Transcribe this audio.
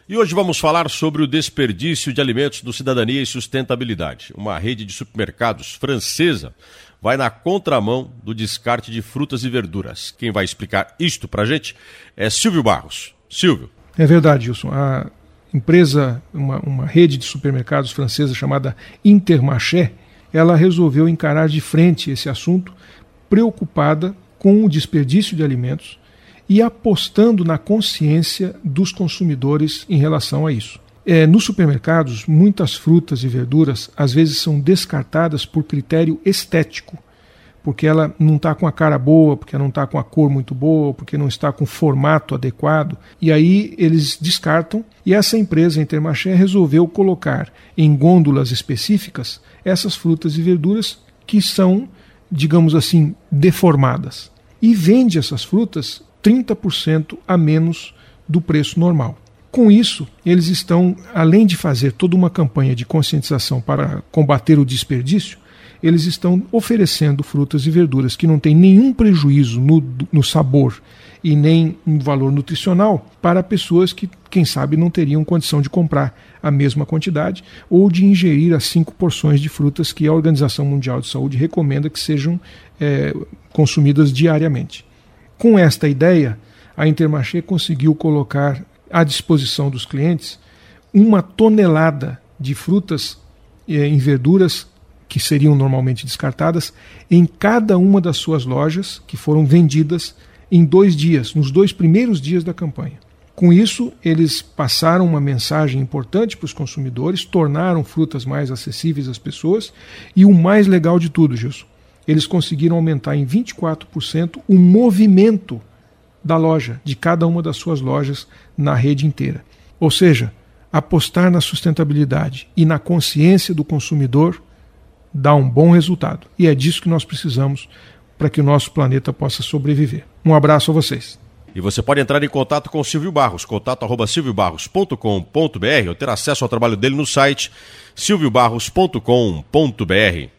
E hoje vamos falar sobre o desperdício de alimentos do Cidadania e Sustentabilidade. Uma rede de supermercados francesa vai na contramão do descarte de frutas e verduras. Quem vai explicar isto pra gente é Silvio Barros. Silvio. É verdade, Gilson. A empresa, uma rede de supermercados francesa chamada Intermarché, ela resolveu encarar de frente esse assunto, preocupada com o desperdício de alimentos e apostando na consciência dos consumidores em relação a isso. Nos supermercados, muitas frutas e verduras às vezes são descartadas por critério estético, porque ela não está com a cara boa, porque não está com a cor muito boa, porque não está com o formato adequado, e aí eles descartam, e essa empresa Intermarché resolveu colocar em gôndolas específicas essas frutas e verduras que são, digamos assim, deformadas, e vende essas frutas 30% a menos do preço normal. Com isso, eles estão, além de fazer toda uma campanha de conscientização para combater o desperdício, eles estão oferecendo frutas e verduras que não têm nenhum prejuízo no sabor e nem no valor nutricional para pessoas que, quem sabe, não teriam condição de comprar a mesma quantidade ou de ingerir as 5 porções de frutas que a Organização Mundial de Saúde recomenda que sejam consumidas diariamente. Com esta ideia, a Intermarché conseguiu colocar à disposição dos clientes 1 tonelada de frutas e verduras que seriam normalmente descartadas em cada uma das suas lojas, que foram vendidas em 2 dias, nos 2 primeiros dias da campanha. Com isso, eles passaram uma mensagem importante para os consumidores, tornaram frutas mais acessíveis às pessoas e o mais legal de tudo, Gilson, eles conseguiram aumentar em 24% o movimento da loja, de cada uma das suas lojas na rede inteira. Ou seja, apostar na sustentabilidade e na consciência do consumidor dá um bom resultado. E é disso que nós precisamos para que o nosso planeta possa sobreviver. Um abraço a vocês. E você pode entrar em contato com o Silvio Barros, contato@silviobarros.com.br ou ter acesso ao trabalho dele no site silviobarros.com.br.